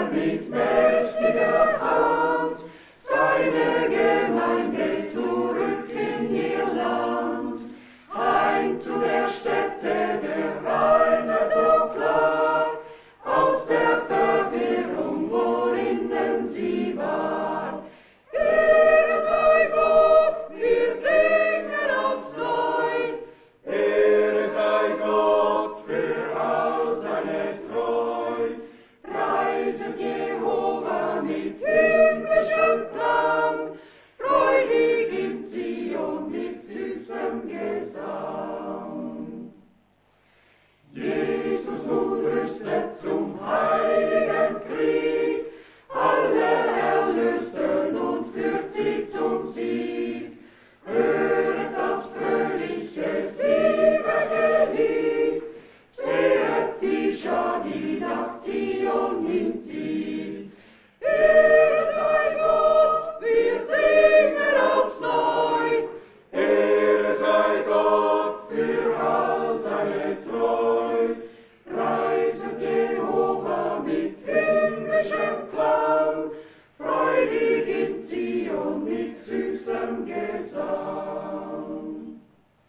mit mächtiger Hand seine Gemeinde zurück in ihr Land, heim zu der Stätte der Reinheit so klar, aus der Verwirrung, worinnen sie war. Ehre sei Gott, wir singen aufs Neu. Ehre sei Gott für all seine Treu. Preiset Jehova mit himmlischem Klang, freudig in Zion mit süßem Gesang. Jesus nun rüstet zum heiligen Krieg, alle Erlösten und führt sie zum Sieg. Höret das fröhliche, siegreiche Lied, sehet die Schar, die nach Zion hinzieht. Ehre sei Gott, wir singen aufs Neu. Ehre sei Gott für all seine Treu. Preiset Jehova mit himmlischem Klang, freudig in Zion mit süßem Gesang.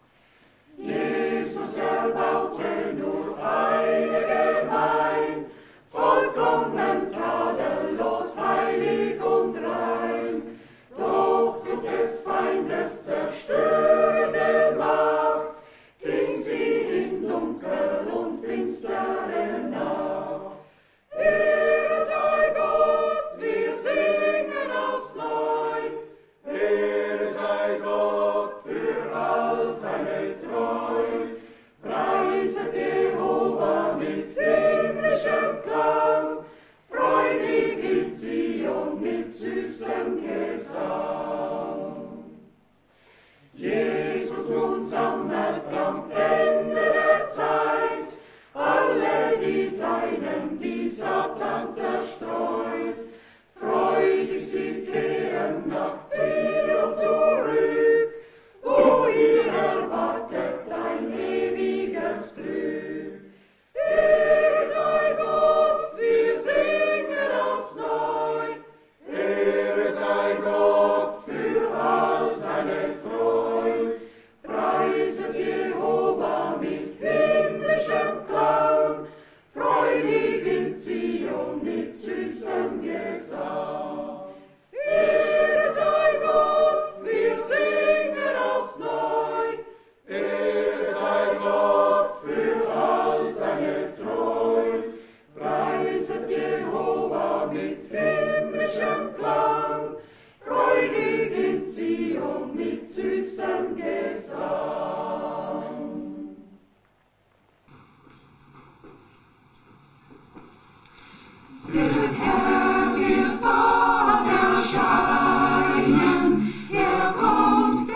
Jesus erbaute nur eine Gemeinde, vollkommen tadellos, heilig und rein. Doch durch des Feindes zerstörende Macht ging sie in Dunkel und finstere Nacht. Ehre sei Gott, wir singen aufs Neu. Ehre sei Gott für all seine Treu. Preiset Jehova mit himmlischem Klang, freudig in Zion mit süßem Gesang. Jesus nun sammelt am Ende der Zeit alle die Seinen, die Satan zerstreut. Freudig sie kehren nach Zion zurück, wo ihr erwartet ein ewiges Glück. Ehre sei Gott, wir singen aufs Neu. Ehre sei Gott für all seine Treu. Preiset Jehova mit himmlischem Klang, freudig in Zion mit süßem Gesang. Ehre sei Gott, wir singen aufs Neu. Ehre sei Gott für all seine Treu. Preiset Jehova mit himmlischem Klang, freudig in Zion mit süßem Gesang. Der Herr wird bald erscheinen, er kommt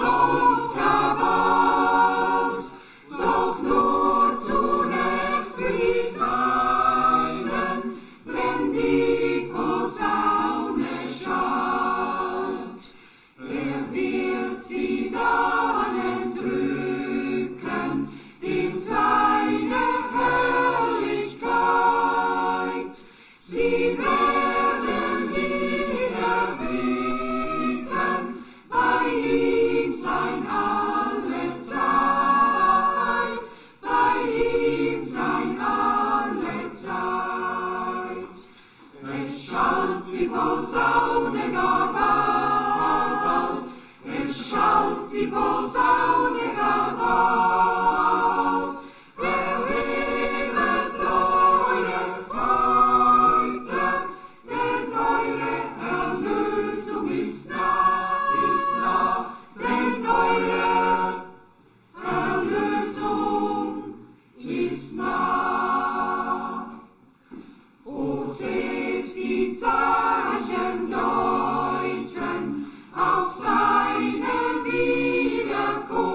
bald, doch nur zunächst für die Seinen, wenn die Posaune schallt. Er wird sie dann entrücken in seine Herrlichkeit. Sie werden ihn erblicken, bei ihm sein alle Zeit, bei ihm sein alle Zeit. Es schallt die Posaune gar bald, es schallt die Posaune gar bald. Erhebet eure Häupter, denn eure Erlösung ist nah, denn eure Erlösung ist nah. O seht die Zeichen deuten auf seine Wiederkunft.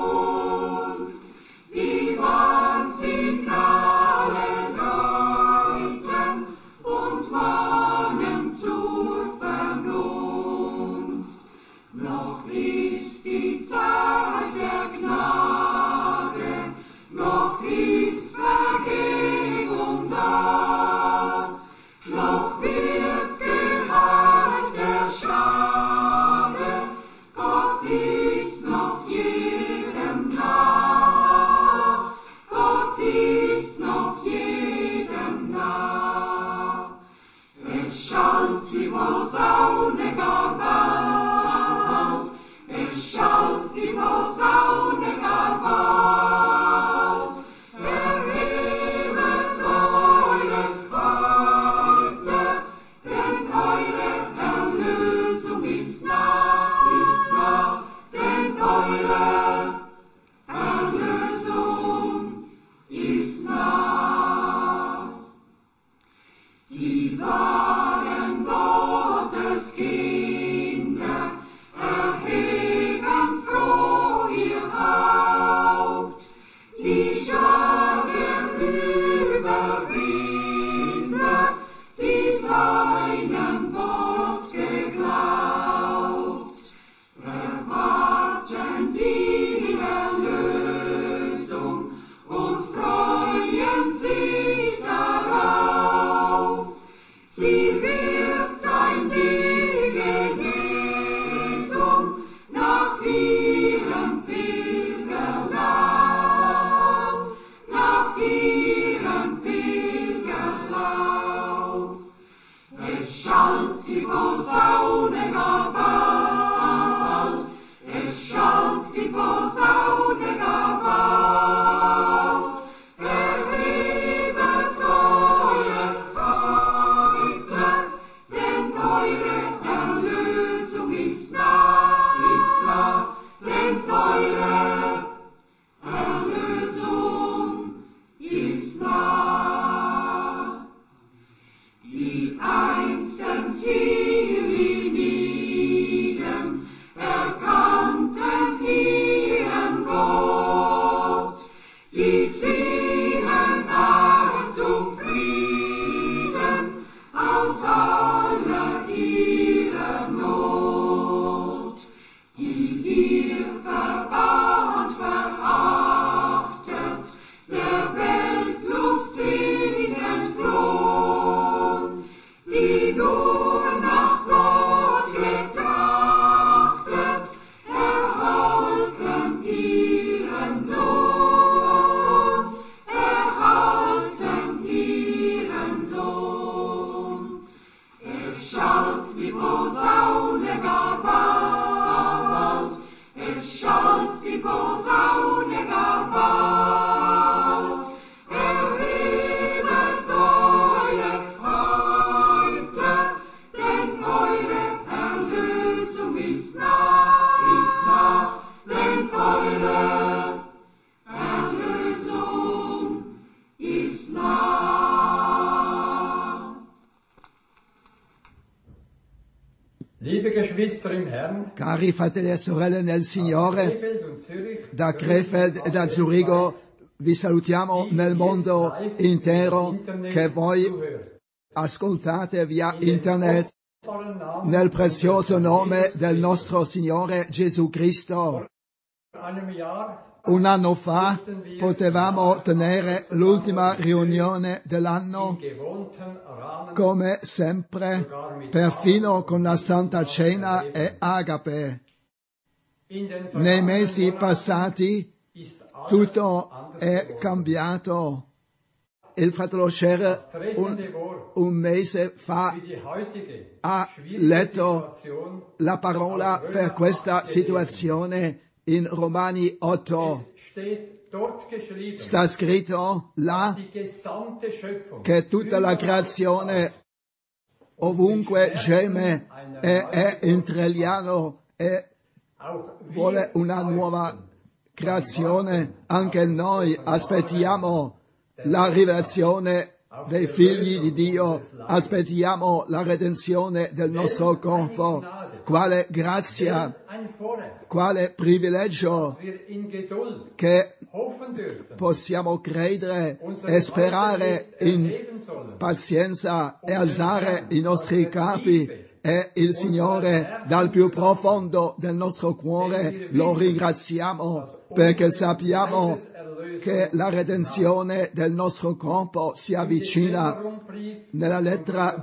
Posaune gar bald, erhebet eure Häupter, denn eure Erlösung ist nah, denn eure Erlösung ist nah. Liebe Geschwister im Herrn, Cari fratelli e sorelle nel Signore, Krefeld und Zürich, da Krefeld e da Zurigo vi salutiamo nel mondo intero che voi ascoltate via internet nel prezioso nome del nostro Signore Gesù Cristo. einem Jahr Un anno fa potevamo tenere l'ultima riunione dell'anno, gewohnten Rahmen come sempre, perfino con la Santa Cena e Agape. in den Nei mesi passati ist alles tutto anders è geworden. cambiato. Il fratello Scherer Treffende Wort un mese fa für die heutige ha schwierige letto Situation la parola per questa situazione in Romani 8. steht dort geschrieben, Sta scritto là die gesamte Schöpfung che tutta la creazione ovunque geme e è intrigliano e auch vuole una nuova creazione. Anche noi aspettiamo la rivelazione dei figli di Dio, aspettiamo la redenzione del nostro corpo. Quale grazia, ein Vorrecht, quale privilegio wir in Geduld che hoffen dürfen, possiamo credere e sperare in erheben sollen. pazienza e alzare i nostri capi, e il Signore dal più profondo del nostro cuore lo ringraziamo perché sappiamo che la redenzione del nostro corpo si avvicina. Nella lettera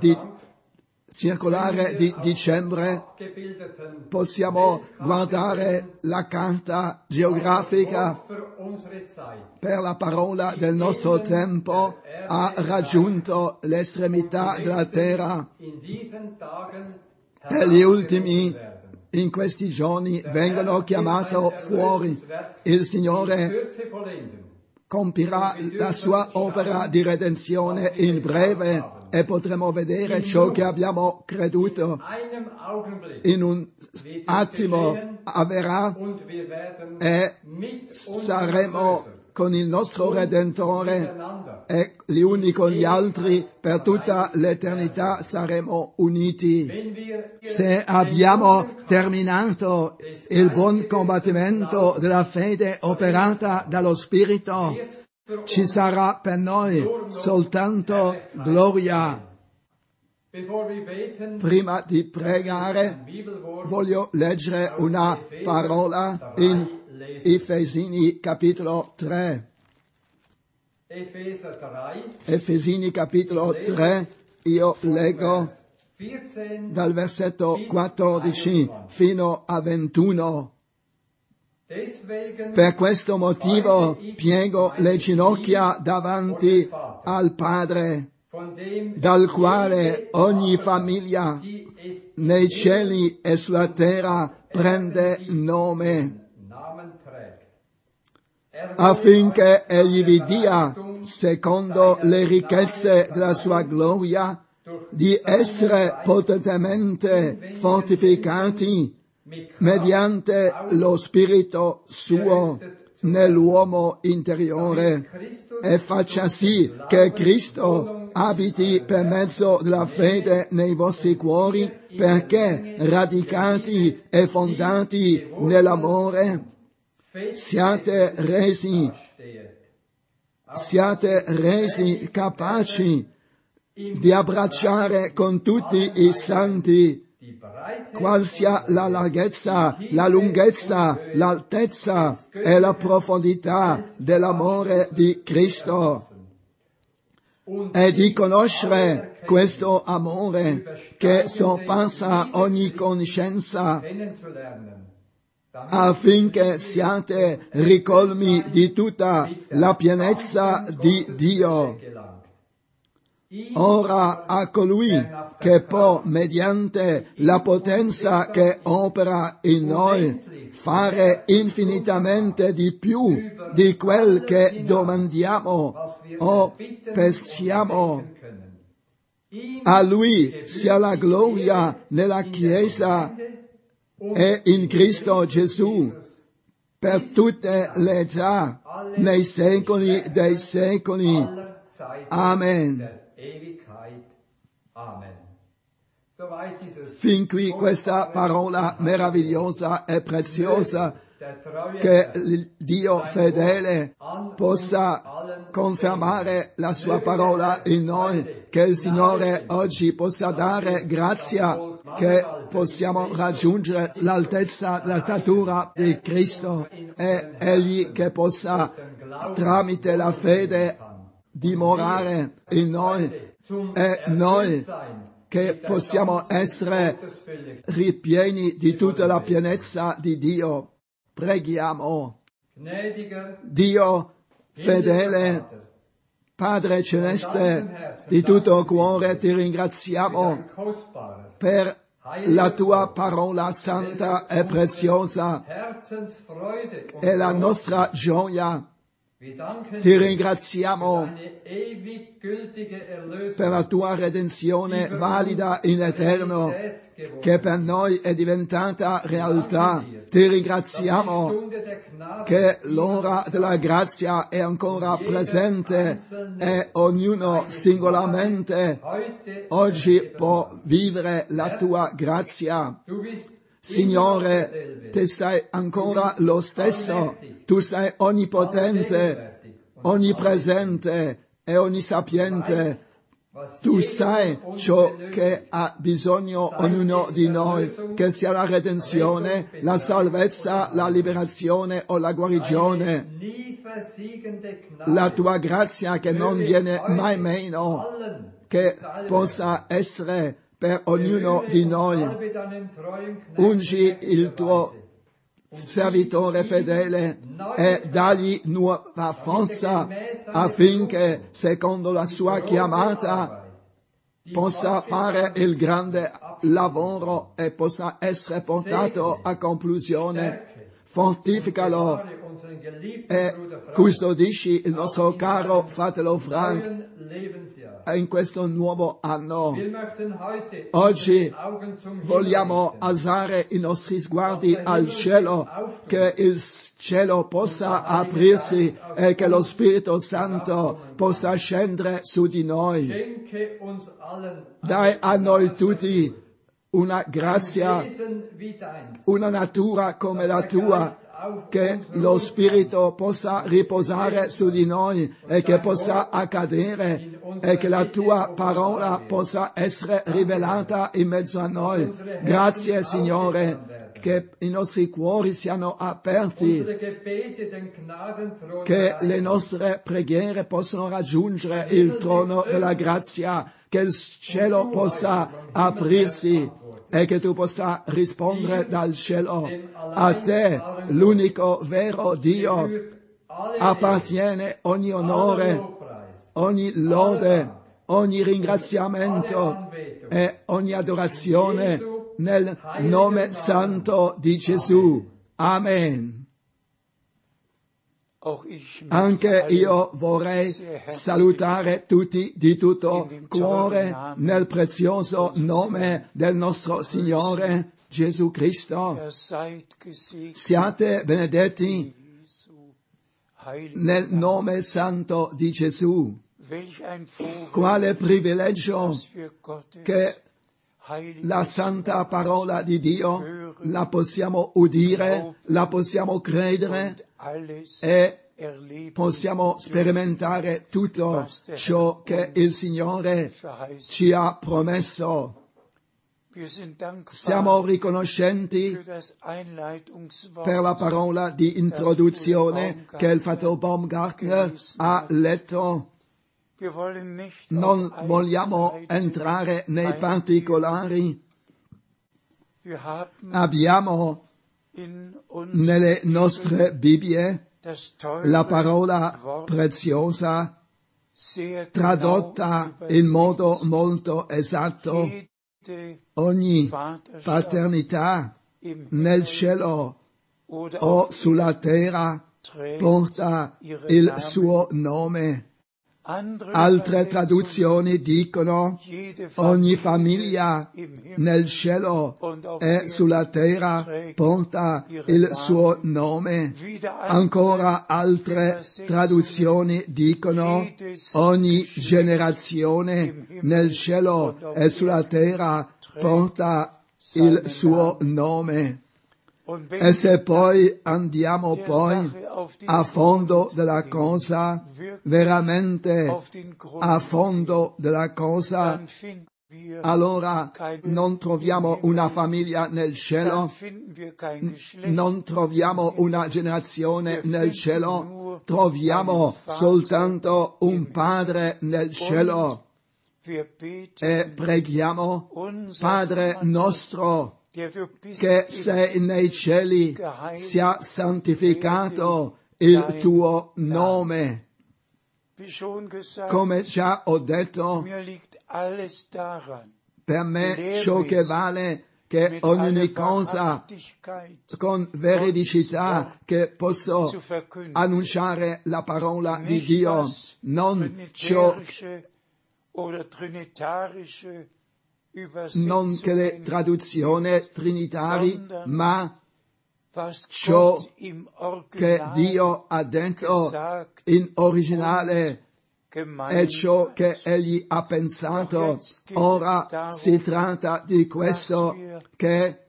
circolare di dicembre possiamo guardare la carta geografica per la parola del nostro tempo ha raggiunto l'estremità della terra e gli ultimi in questi giorni vengono chiamati fuori. Il Signore compirà la sua opera di redenzione in breve e potremo vedere ciò che abbiamo creduto. In un attimo avverrà e saremo con il nostro Redentore e gli uni con gli altri per tutta l'eternità saremo uniti. Se abbiamo terminato il buon combattimento della fede operata dallo Spirito, ci sarà per noi soltanto gloria. Prima di pregare voglio leggere una parola in Efesini capitolo 3. Efesini capitolo 3, io leggo dal versetto 14 fino a 21. Per questo motivo piego le ginocchia davanti al Padre, dal quale ogni famiglia nei cieli e sulla terra prende nome, affinché egli vi dia, secondo le ricchezze della sua gloria, di essere potentemente fortificati mediante lo Spirito suo nell'uomo interiore, e faccia sì che Cristo abiti per mezzo della fede nei vostri cuori, perché radicati e fondati nell'amore siate resi capaci di abbracciare con tutti i santi qual sia la larghezza, la lunghezza, l'altezza e la profondità dell'amore di Cristo, e di conoscere questo amore che sorpassa ogni conoscenza, affinché siate ricolmi di tutta la pienezza di Dio. Ora a colui che può, mediante la potenza che opera in noi, fare infinitamente di più di quel che domandiamo o pensiamo. A Lui sia la gloria nella Chiesa e in Cristo Gesù per tutte le età, nei secoli dei secoli. Amen. Fin qui questa parola meravigliosa e preziosa, che il Dio fedele possa confermare la sua parola in noi, che il Signore oggi possa dare grazia, che possiamo raggiungere l'altezza, la statura di Cristo, e Egli che possa tramite la fede dimorare in noi, e noi che possiamo essere ripieni di tutta la pienezza di Dio. Preghiamo. Dio fedele, Padre celeste, di tutto cuore ti ringraziamo per la tua parola santa e preziosa, è la nostra gioia. Ti ringraziamo per la tua redenzione valida in eterno, che per noi è diventata realtà. Ti ringraziamo che l'ora della grazia è ancora presente e ognuno singolarmente oggi può vivere la tua grazia. Signore, te sei ancora lo stesso, tu sei onnipotente, onnipresente e onnisapiente. Tu sai ciò che ha bisogno ognuno di noi, che sia la redenzione, la salvezza, la liberazione o la guarigione. La tua grazia che non viene mai meno, che possa essere per ognuno di noi. Ungi il tuo servitore fedele e dagli nuova forza affinché, secondo la sua chiamata, possa fare il grande lavoro e possa essere portato a conclusione. Fortificalo e custodisci il nostro caro fratello Frank in questo nuovo anno. Oggi vogliamo alzare i nostri sguardi al cielo, che il cielo possa aprirsi e che lo Spirito Santo possa scendere su di noi. Dai a noi tutti una grazia, una natura come la tua, che lo Spirito possa riposare su di noi e che possa accadere e che la tua parola possa essere rivelata in mezzo a noi. Grazie Signore, che i nostri cuori siano aperti, che le nostre preghiere possano raggiungere il trono della grazia, che il cielo possa aprirsi e che tu possa rispondere dal cielo. A te, l'unico vero Dio, appartiene ogni onore, ogni lode, ogni ringraziamento e ogni adorazione nel nome santo di Gesù. Amen. Anche io vorrei salutare tutti di tutto cuore nel prezioso nome del nostro Signore Gesù Cristo. Siate benedetti nel nome santo di Gesù. Quale privilegio che la santa parola di Dio la possiamo udire, la possiamo credere e possiamo sperimentare tutto ciò che il Signore ci ha promesso. Siamo riconoscenti per la parola di introduzione che il fratello Baumgartner ha letto. Non vogliamo entrare nei particolari. Abbiamo nelle nostre Bibbie la parola preziosa tradotta in modo molto esatto. Ogni paternità nel cielo o sulla terra porta il suo nome. Altre traduzioni dicono ogni famiglia nel cielo e sulla terra porta il suo nome. Ancora altre traduzioni dicono ogni generazione nel cielo e sulla terra porta il suo nome. E se poi andiamo a fondo della cosa, veramente a fondo della cosa, allora non troviamo una famiglia nel cielo, non troviamo una generazione nel cielo, troviamo soltanto un Padre nel cielo. E preghiamo, Padre nostro, che sei nei cieli, sia santificato il tuo nome. Come già ho detto, per me ciò che vale che ogni cosa con veridicità che posso annunciare la parola di Dio, non ciò non che le traduzioni trinitari, ma ciò che Dio ha detto in originale è ciò che Egli ha pensato. Ora si tratta di questo, che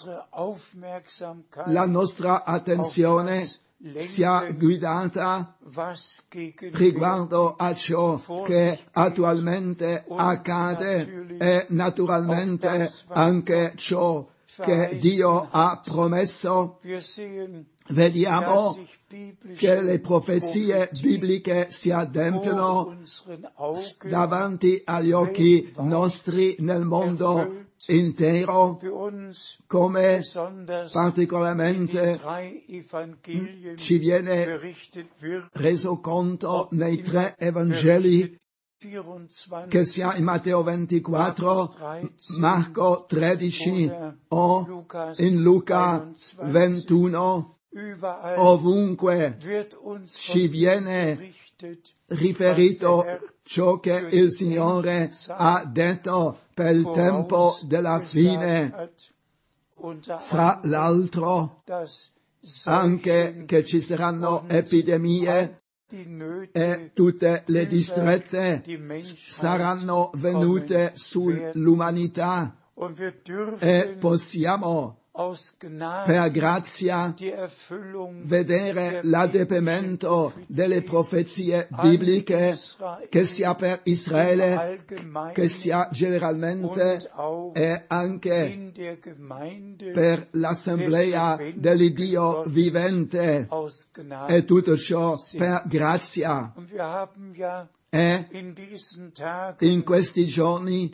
la nostra attenzione sia guidata riguardo a ciò che attualmente accade e naturalmente anche ciò che Dio ha promesso. Vediamo che le profezie bibliche si adempiono davanti agli occhi nostri nel mondo intero, come particolarmente ci viene reso conto nei 3 Evangeli, che sia in Matteo 24, Marco 13 o in Luca 21. Ovunque ci viene riferito ciò che il Signore ha detto per il tempo della fine. Fra l'altro, anche che ci saranno epidemie e tutte le distrette saranno venute sull'umanità, e possiamo per grazia vedere l'adempimento delle profezie bibliche, che sia per Israele, che sia generalmente e anche per l'assemblea dell'Iddio vivente, e tutto ciò per grazia. E in questi giorni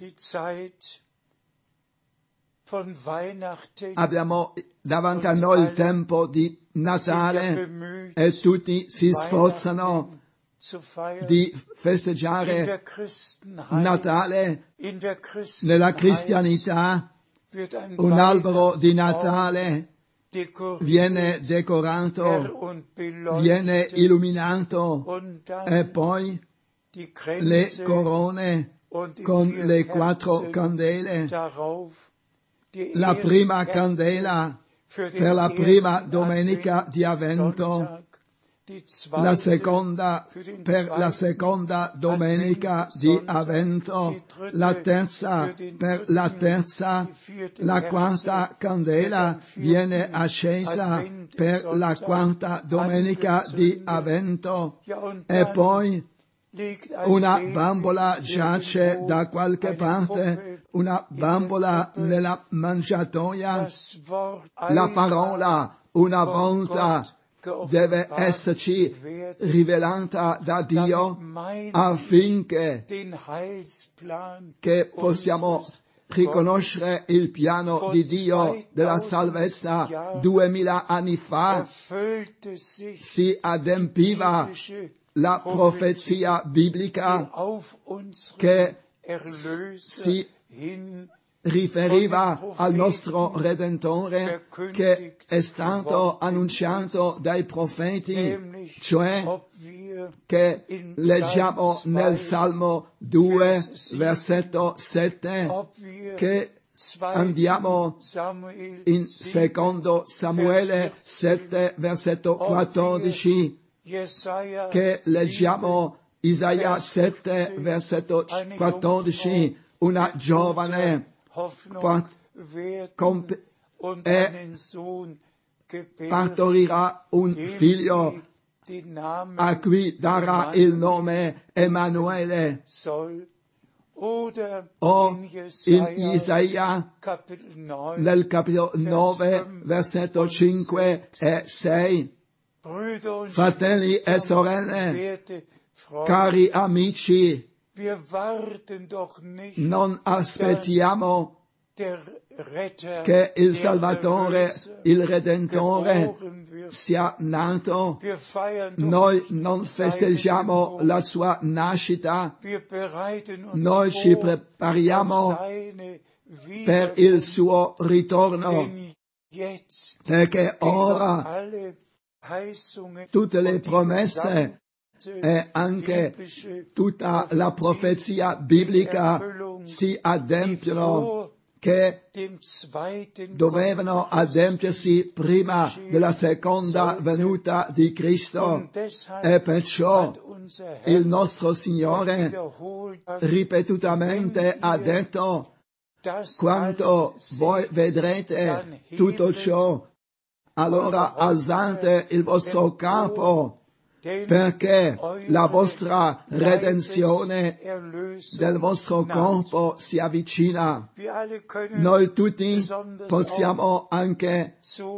abbiamo davanti a noi il tempo di Natale e tutti si sforzano di festeggiare Natale. Nella cristianità un albero di Natale viene decorato, viene illuminato, e poi le corone con le 4 candele. La prima candela per la prima domenica di Avvento, la seconda per la seconda domenica di Avvento, la terza per la terza, la quarta candela viene accesa per la quarta domenica di Avvento, e poi una bambola giace da qualche parte, una bambola nella mangiatoia. La parola una volta deve esserci rivelata da Dio, affinché che possiamo riconoscere il piano di Dio della salvezza. 2000 anni fa si adempiva la profezia biblica che si riferiva al nostro Redentore che è stato annunciato dai profeti, cioè che leggiamo nel Salmo 2, versetto 7, che andiamo in secondo Samuele 7, versetto 14, che leggiamo Isaia 7, versetto 14, una giovane partorirà un figlio a cui darà il nome Emanuele. O in Isaia nel capitolo 9, versetto 5 e 6, fratelli e sorelle, cari amici, non aspettiamo che il Salvatore, il Redentore, sia nato. Noi non festeggiamo la sua nascita, noi ci prepariamo per il suo ritorno, perché ora tutte le promesse e anche tutta la profezia biblica si adempiono, che dovevano adempiersi prima della seconda venuta di Cristo, e perciò il nostro Signore ripetutamente ha detto: quando voi vedrete tutto ciò, allora alzate il vostro capo, perché la vostra redenzione del vostro corpo si avvicina. Noi tutti possiamo anche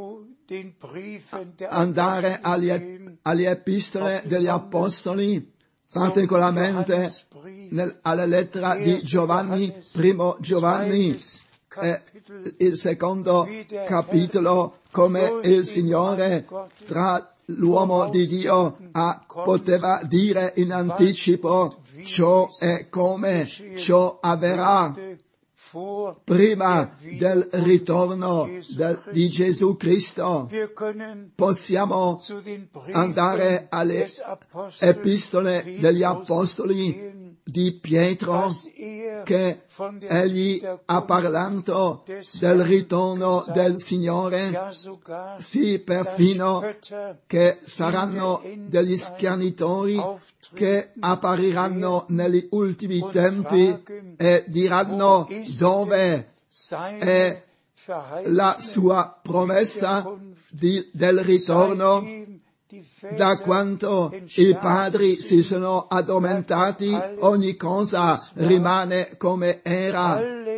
andare alle epistole degli Apostoli, particolarmente alla lettera di Giovanni, primo Giovanni, il secondo capitolo, come il Signore tra l'uomo di Dio poteva dire in anticipo ciò e come ciò avverrà prima del ritorno di Gesù Cristo. Possiamo andare alle epistole degli Apostoli di Pietro, che egli ha parlato del ritorno del Signore, sì, perfino che saranno degli schernitori che appariranno negli ultimi tempi e diranno dove è la sua promessa del ritorno. Da quanto i padri si sono addormentati, ogni cosa rimane come era.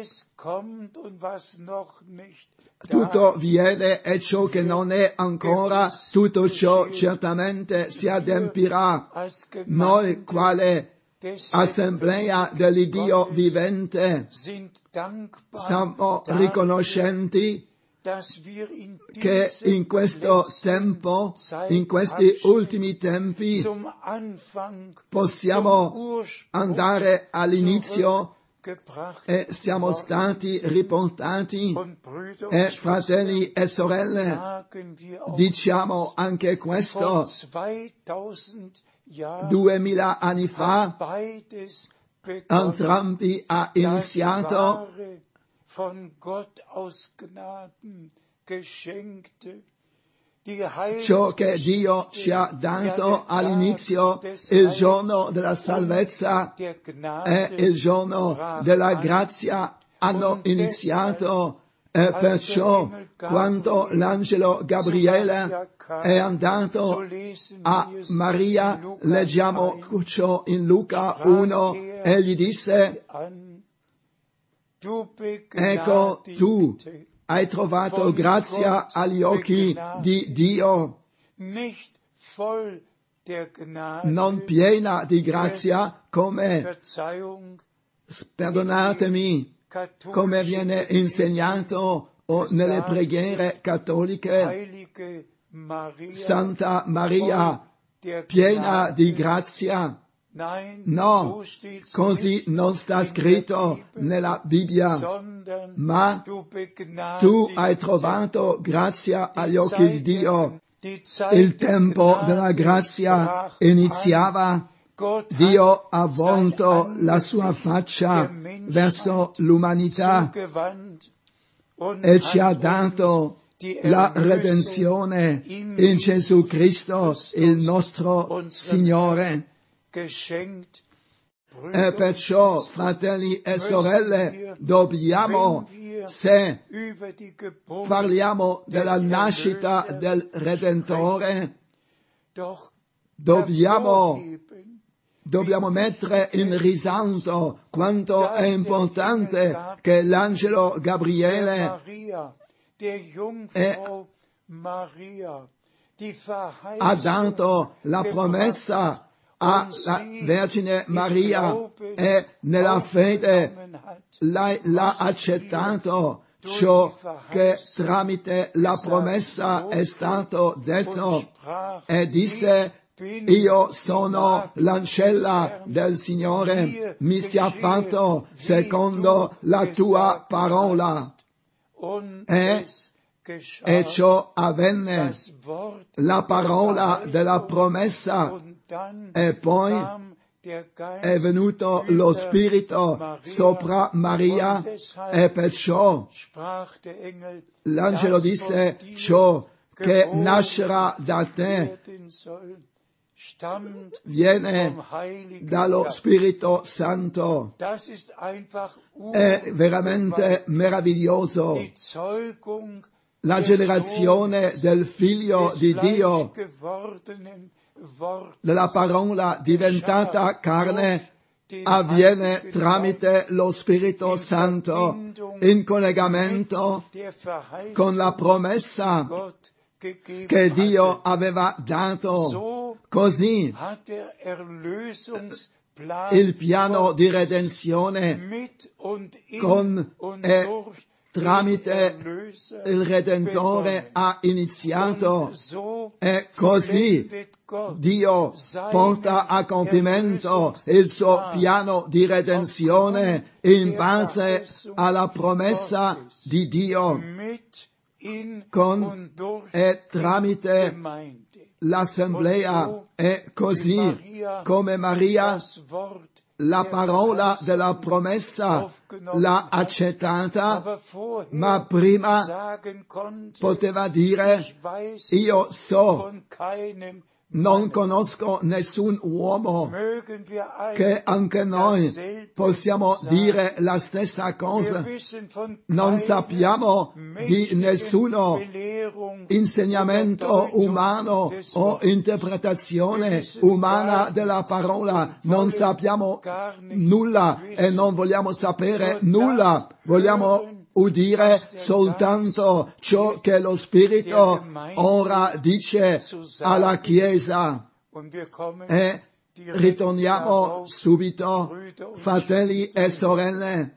Tutto viene e ciò che non è ancora, tutto ciò certamente si adempirà. Noi, quale assemblea dell'Iddio vivente, siamo riconoscenti che in questo tempo, in questi ultimi tempi, possiamo andare all'inizio e siamo stati riportati, e fratelli e sorelle, diciamo anche questo: 2000 anni fa entrambi ha iniziato ciò che Dio ci ha dato all'inizio, il giorno della salvezza e il giorno della grazia hanno iniziato, e perciò quando l'angelo Gabriele è andato a Maria, leggiamo ciò in Luca 1, e gli disse: ecco, tu hai trovato grazia agli occhi di Dio, non piena di grazia, come, perdonatemi, come viene insegnato nelle preghiere cattoliche, Santa Maria, piena di grazia, No, così non sta scritto nella Bibbia, ma tu hai trovato grazia agli occhi di Dio. Il tempo della grazia iniziava. Dio ha volto la sua faccia verso l'umanità e ci ha dato la redenzione in Gesù Cristo, il nostro Signore. E perciò, fratelli e sorelle, dobbiamo, se parliamo della nascita del Redentore, dobbiamo mettere in risalto quanto è importante che l'angelo Gabriele ha dato la promessa alla Vergine Maria e nella fede l'ha accettato ciò che tramite la promessa è stato detto e disse: io sono l'ancella del Signore, mi sia fatto secondo la tua parola. E ciò avvenne, la parola della promessa, e poi è venuto lo Spirito sopra Maria, e perciò l'angelo disse: ciò che nascerà da te viene dallo Spirito Santo. È veramente meraviglioso. La generazione del Figlio di Dio, della parola diventata carne, avviene tramite lo Spirito Santo in collegamento con la promessa che Dio aveva dato. Così il piano di redenzione con e tramite il Redentore ha iniziato, e così Dio porta a compimento il suo piano di redenzione in base alla promessa di Dio con e tramite l'assemblea, e così come Maria la parola della promessa l'ha accettata, ma prima poteva dire: io so, non conosco nessun uomo. Che anche noi possiamo dire la stessa cosa. Non sappiamo di nessuno insegnamento umano o interpretazione umana della parola. Non sappiamo nulla e non vogliamo sapere nulla. Vogliamo udire soltanto ciò che lo Spirito ora dice alla Chiesa. E ritorniamo subito, fratelli e sorelle,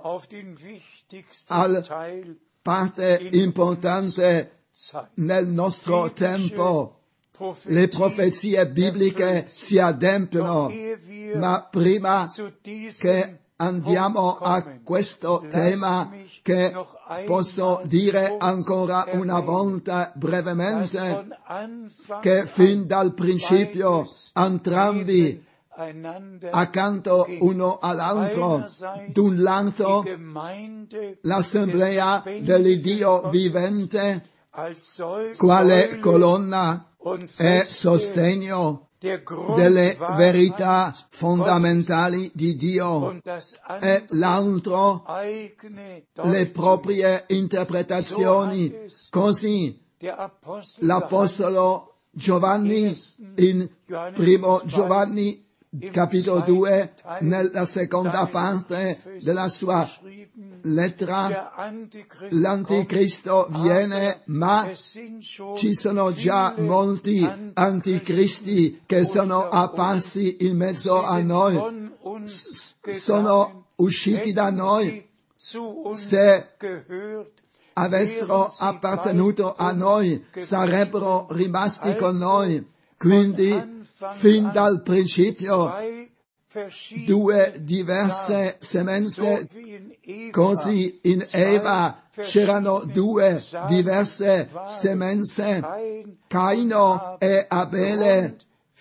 alla parte importante nel nostro tempo. Le profezie bibliche si adempiono, ma prima che andiamo a questo tema, che posso dire ancora una volta brevemente, che fin dal principio entrambi accanto uno all'altro, d'un lato l'assemblea dell'Iddio vivente, quale colonna e sostegno delle verità fondamentali di Dio, e l'altro le proprie interpretazioni. Così l'Apostolo Giovanni in primo Giovanni capitolo 2, nella seconda parte della sua lettera: l'anticristo viene, ma ci sono già molti anticristi che sono apparsi in mezzo a noi, sono usciti da noi. Se avessero appartenuto a noi, sarebbero rimasti con noi. Quindi fin dal principio due diverse semenze, così in Eva c'erano due diverse semenze, Caino e Abele,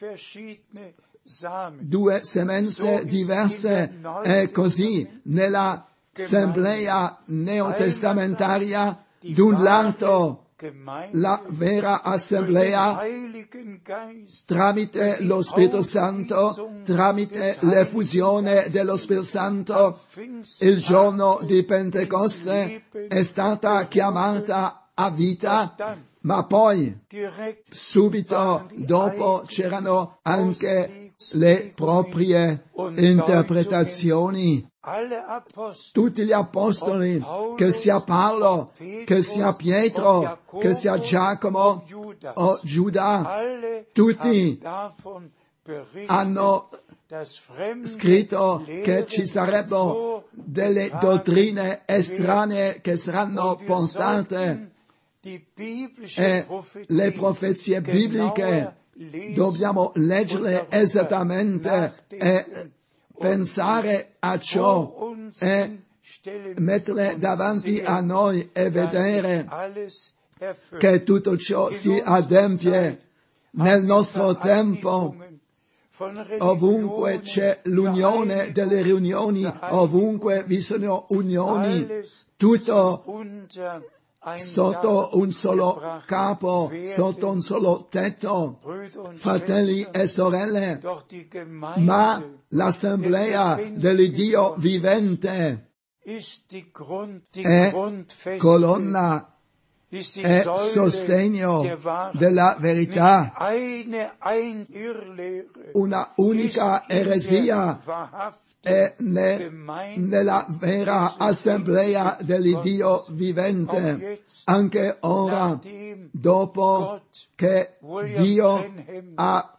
due semenze diverse, e così nell'assemblea neotestamentaria d'un lato la vera assemblea tramite lo Spirito Santo, tramite l'effusione dello Spirito Santo, il giorno di Pentecoste è stata chiamata a vita, ma poi subito dopo c'erano anche le proprie interpretazioni. Tutti gli apostoli, che sia Paolo, che sia Pietro, che sia Giacomo o Giuda, tutti hanno scritto che ci sarebbero delle dottrine estranee che saranno portate, e le profezie bibliche dobbiamo leggerle esattamente e pensare a ciò e metterle davanti a noi e vedere che tutto ciò si adempie nel nostro tempo. Ovunque c'è l'unione delle riunioni, ovunque vi sono unioni, tutto sotto un solo capo, sotto un solo tetto, fratelli e sorelle, ma l'assemblea dell'Iddio vivente è colonna e sostegno della verità. Una unica eresia è nella vera assemblea dell'Iddio vivente. Anche ora, dopo che Dio ha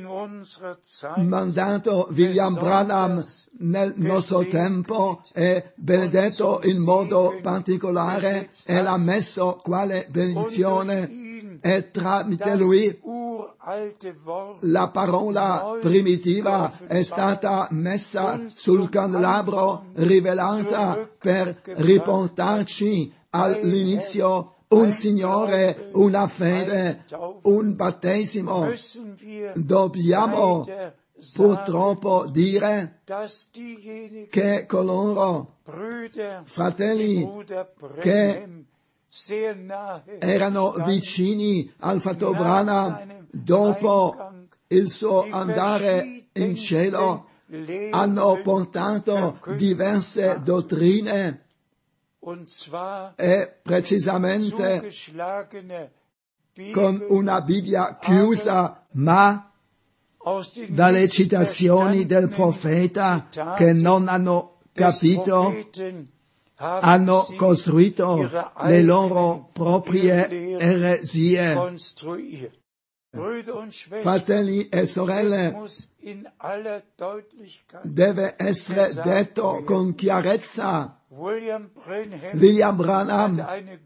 mandato William Branham nel nostro tempo e benedetto in modo particolare e l'ha messo quale benedizione, e tramite lui la parola primitiva è stata messa sul candelabro, rivelata per riportarci all'inizio un Signore, una fede, un battesimo. Dobbiamo purtroppo dire che coloro, fratelli, che erano vicini al fratello Branham dopo il suo andare in cielo, hanno portato diverse dottrine, e precisamente con una Bibbia chiusa, ma dalle citazioni del profeta che non hanno capito, hanno costruito le loro proprie eresie. Fratelli e sorelle, deve essere detto con chiarezza: William Branham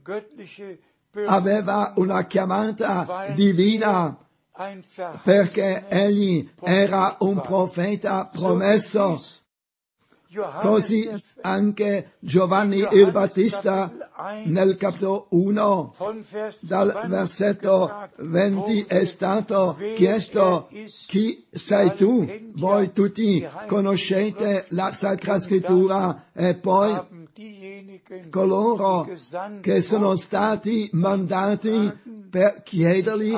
aveva una chiamata divina, perché egli era un profeta promesso. Così anche Giovanni il Battista nel capitolo 1 dal versetto 20 è stato chiesto: chi sei tu? Voi tutti conoscete la Sacra Scrittura. E poi coloro che sono stati mandati per chiedergli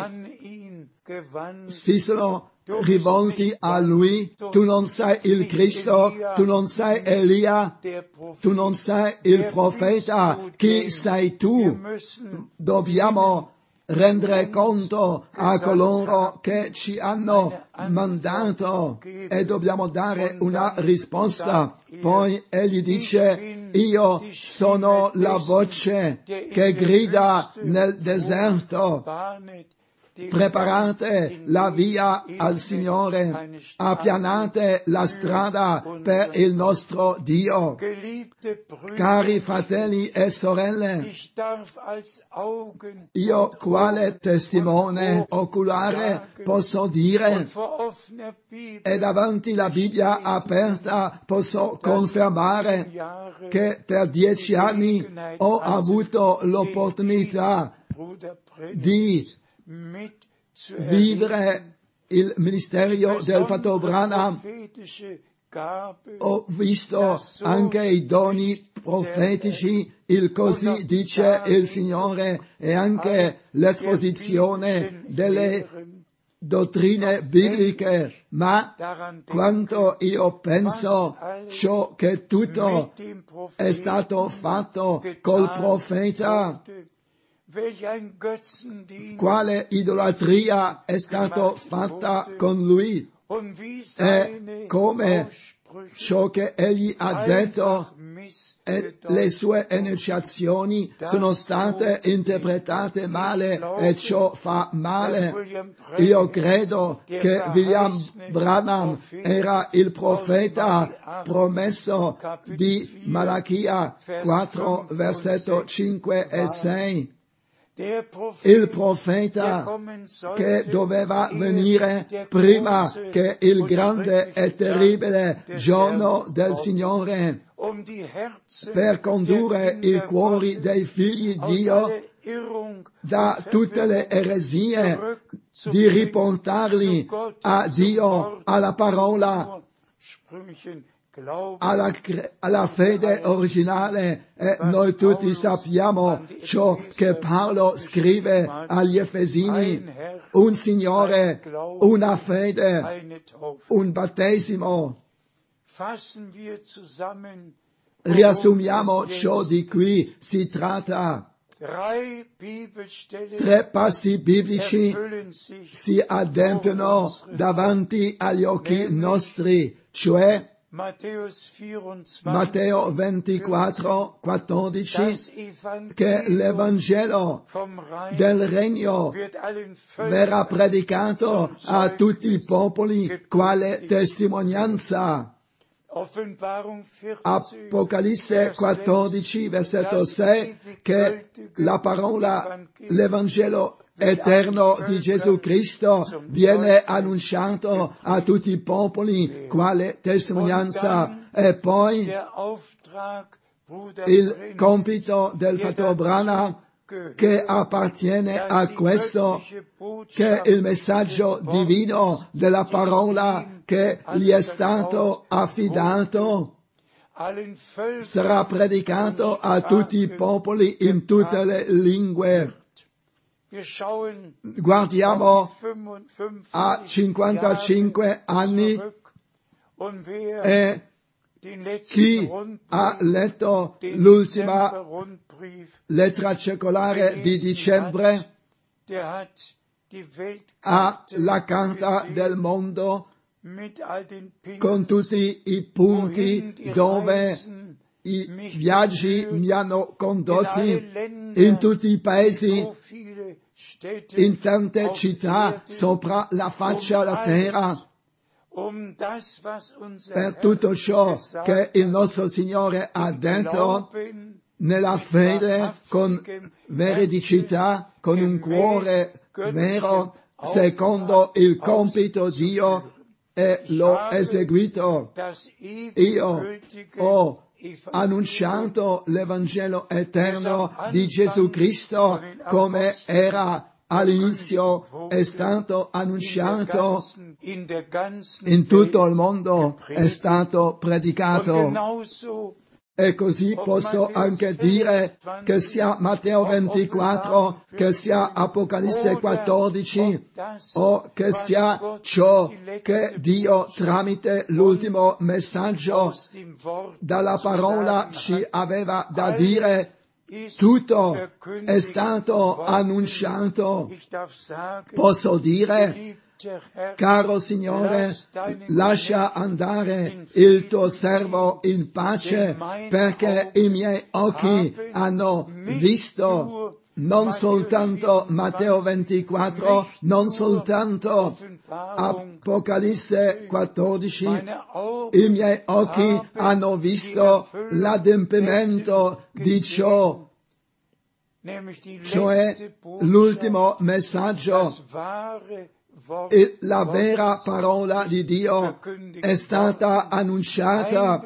si sono rivolti a lui: tu non sei il Cristo, tu non sei Elia, tu non sei il profeta, chi sei tu? Dobbiamo rendere conto a coloro che ci hanno mandato e dobbiamo dare una risposta. Poi egli dice: io sono la voce che grida nel deserto. preparate la via al Signore, appianate la strada per il nostro Dio. Cari fratelli e sorelle, io quale testimone oculare posso dire, e davanti la Bibbia aperta posso confermare che per 10 anni ho avuto l'opportunità di vivere il ministero del fratello Branham. Ho visto anche i doni profetici, il così dice il Signore, e anche l'esposizione delle dottrine bibliche, ma quanto io penso ciò che tutto è stato fatto col profeta, quale idolatria è stata fatta con lui e come ciò che egli ha detto e le sue enunciazioni sono state interpretate male e ciò fa male. Io credo che William Branham era il profeta promesso di Malachia 4, versetto 5 e 6. Il profeta che doveva venire prima che il grande e terribile giorno del Signore per condurre i cuori dei figli di Dio da tutte le eresie, di riportarli a Dio, alla parola, alla fede originale, e noi tutti sappiamo ciò che Paolo scrive agli Efesini: un Signore, una fede, un battesimo. Riassumiamo ciò di cui si tratta. 3 passi biblici si adempiono davanti agli occhi nostri, cioè Matteo 24, 14, che l'Evangelo del Regno verrà predicato a tutti i popoli quale testimonianza. Apocalisse 14, versetto 6, che la parola, l'Evangelo eterno di Gesù Cristo viene annunciato a tutti i popoli quale testimonianza. E poi il compito del fratello Branham, che appartiene a questo, che il messaggio divino della parola che gli è stato affidato sarà predicato a tutti i popoli in tutte le lingue. Guardiamo a 55 anni e chi ha letto l'ultima lettera circolare di dicembre ha la carta del mondo con tutti i punti dove i viaggi mi hanno condotti, in tutti i paesi, in tante città sopra la faccia della terra, per tutto ciò che il nostro Signore ha detto nella fede, con veridicità, con un cuore vero, secondo il compito di Dio, e l'ho eseguito. Io ho annunciato l'Evangelo eterno di Gesù Cristo come era all'inizio, è stato annunciato in tutto il mondo, è stato predicato. E così posso anche dire che sia Matteo 24, che sia Apocalisse 14, o che sia ciò che Dio tramite l'ultimo messaggio dalla parola ci aveva da dire, tutto è stato annunciato. Posso dire: caro Signore, lascia andare il tuo servo in pace, perché i miei occhi hanno visto non soltanto Matteo 24, non soltanto Apocalisse 14, i miei occhi hanno visto l'adempimento di ciò, cioè l'ultimo messaggio, la vera parola di Dio è stata annunciata,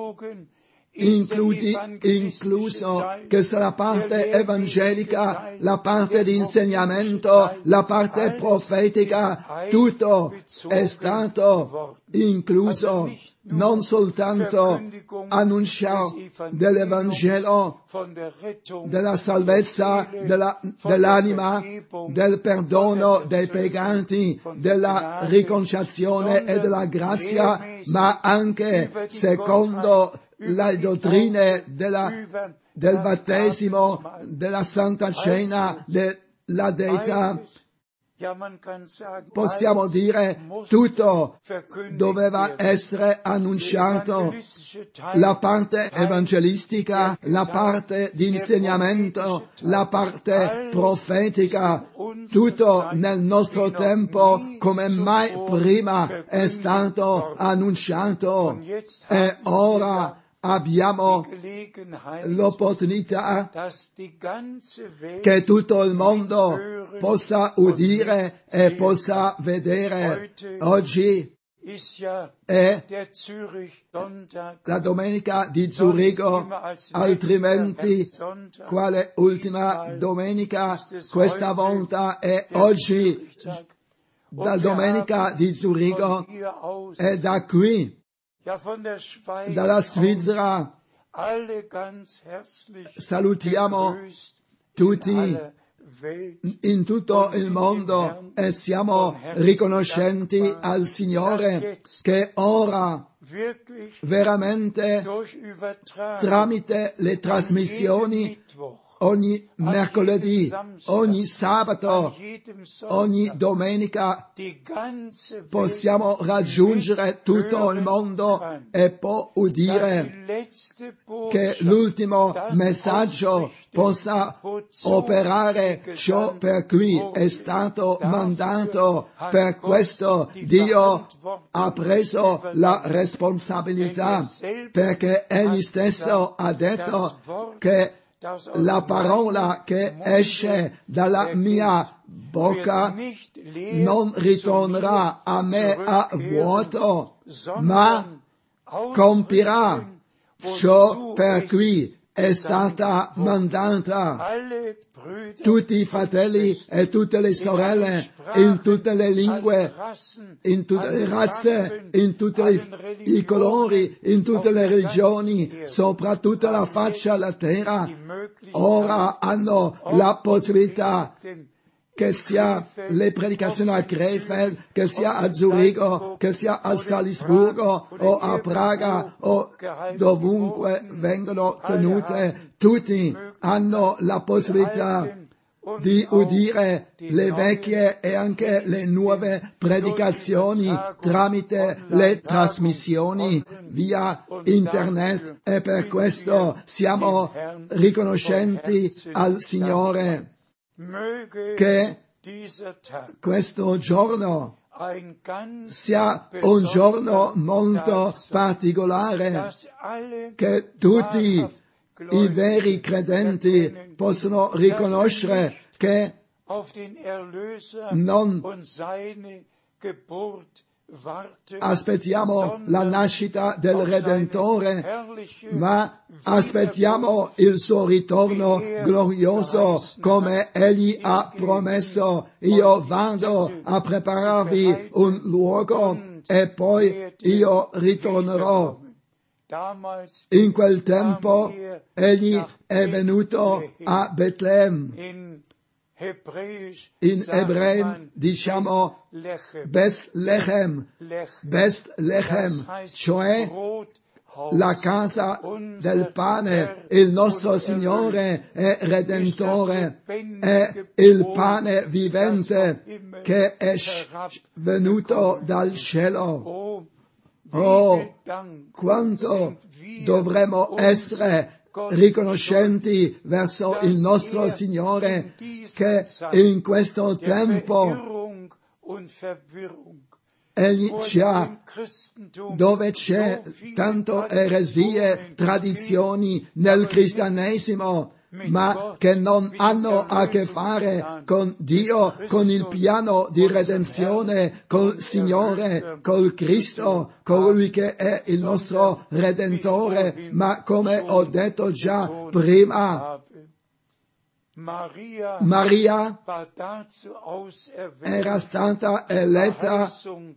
incluso che sia la parte evangelica, la parte di insegnamento, la parte profetica, tutto è stato incluso, non soltanto annunciare dell'Evangelo, della salvezza dell'anima, del perdono dei peccati, della riconciliazione e della grazia, ma anche secondo le dottrine del battesimo, della Santa Cena, della Deità. Possiamo dire tutto doveva essere annunciato, la parte evangelistica, la parte di insegnamento, la parte profetica, tutto nel nostro tempo come mai prima è stato annunciato, e ora abbiamo l'opportunità che tutto il mondo possa udire e possa vedere. Oggi è la domenica di Zurigo, altrimenti quale ultima domenica, questa volta è oggi, la domenica di Zurigo, e da qui, dalla Svizzera, salutiamo tutti in tutto il mondo e siamo riconoscenti al Signore che ora veramente tramite le trasmissioni ogni mercoledì, ogni sabato, ogni domenica possiamo raggiungere tutto il mondo e può udire che l'ultimo messaggio possa operare ciò per cui è stato mandato. Per questo Dio ha preso la responsabilità, perché Egli stesso ha detto che la parola che esce dalla mia bocca non ritornerà a me a vuoto, ma compirà ciò per cui è stata mandata. Tutti i fratelli e tutte le sorelle, in tutte le lingue, in tutte le razze, in tutti i colori, in tutte le religioni, sopra tutta la faccia della terra, ora hanno la possibilità, che sia le predicazioni a Krefeld, che sia a Zurigo, che sia a Salisburgo o a Praga o dovunque vengono tenute, tutti hanno la possibilità di udire le vecchie e anche le nuove predicazioni tramite le trasmissioni via internet, e per questo siamo riconoscenti al Signore che questo giorno sia un giorno molto particolare, che tutti i veri credenti possono riconoscere che non aspettiamo la nascita del Redentore, ma aspettiamo il suo ritorno glorioso, come Egli ha promesso. Io vado a prepararvi un luogo e poi io ritornerò. In quel tempo Egli è venuto a Betlemme. In ebreo diciamo Bethlehem, cioè la casa del pane. Il nostro Signore è Redentore, è il pane vivente che è venuto dal cielo. Oh, quanto dovremmo essere riconoscenti verso il nostro Signore che in questo tempo Egli ci ha, dove c'è tanto eresie, tradizioni nel cristianesimo, ma che non hanno a che fare con Dio, con il piano di redenzione, col Signore, col Cristo, colui che è il nostro Redentore, ma come ho detto già prima, Maria era stata eletta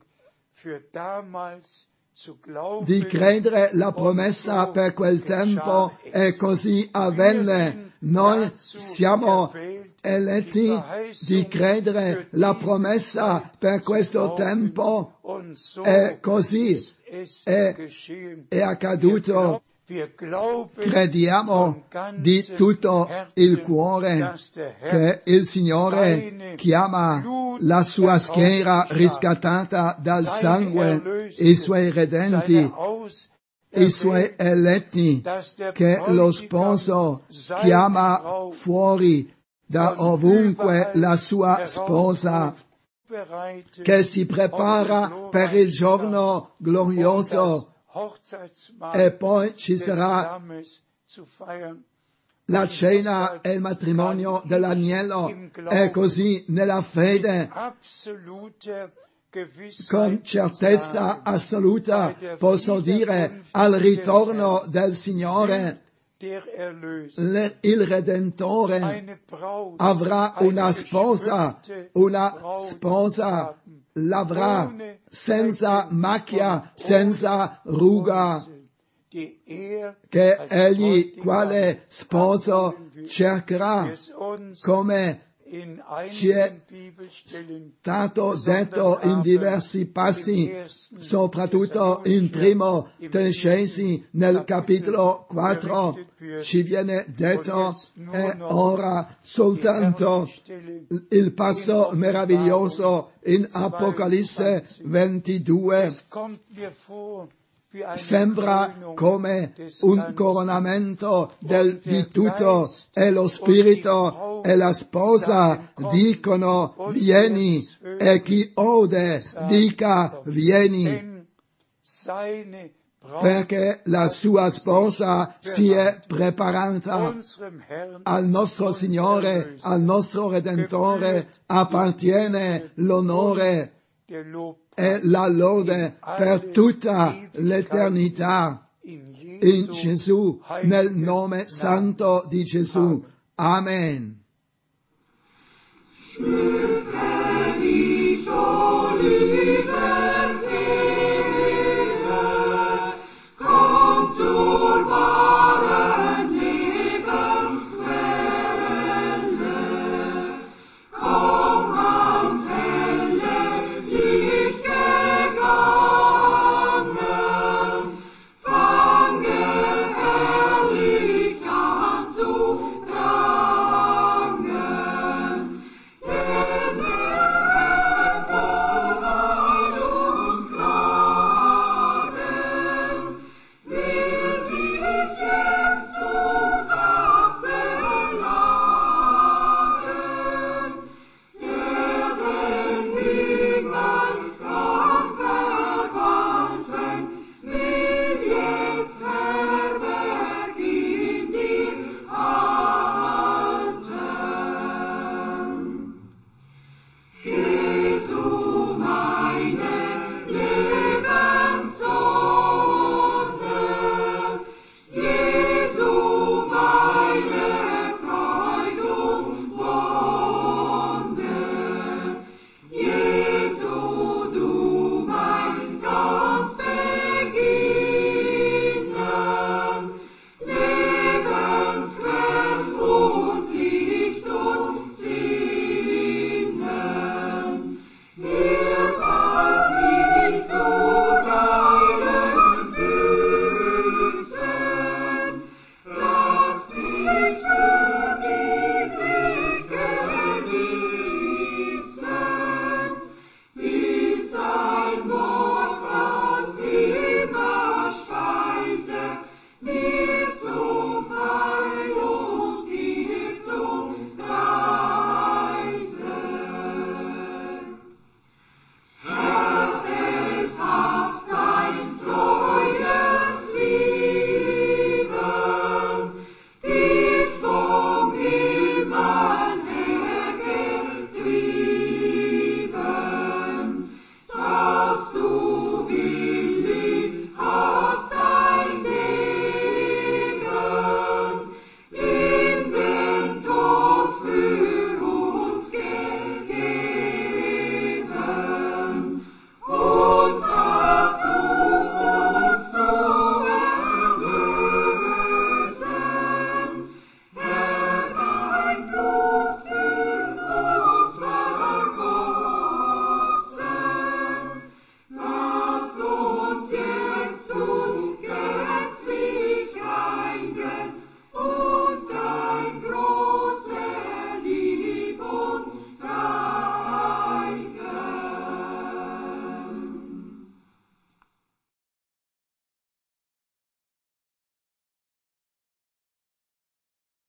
di credere la promessa per quel tempo e così avvenne. Noi siamo eletti di credere la promessa per questo tempo e così è accaduto. Crediamo di tutto il cuore che il Signore chiama la sua schiera riscattata dal sangue, i suoi redenti, i suoi eletti, che lo sposo chiama fuori da ovunque la sua sposa, che si prepara per il giorno glorioso. E poi ci sarà la cena e il matrimonio dell'agnello, e così nella fede, con certezza assoluta, posso dire al ritorno del Signore, il Redentore avrà una sposa l'avrà senza macchia, senza ruga, che egli quale sposo cercherà, come ci è stato detto in diversi passi, soprattutto in primo Tessalonicesi nel capitolo 4, ci viene detto, e ora soltanto il passo meraviglioso in Apocalisse 22, sembra come un coronamento di tutto, e lo Spirito e la sposa dicono vieni, e chi ode dica vieni, perché la sua sposa si è preparata. Al nostro Signore, al nostro Redentore appartiene l'onore e la lode per tutta l'eternità. In Gesù, nel nome santo di Gesù. Amen.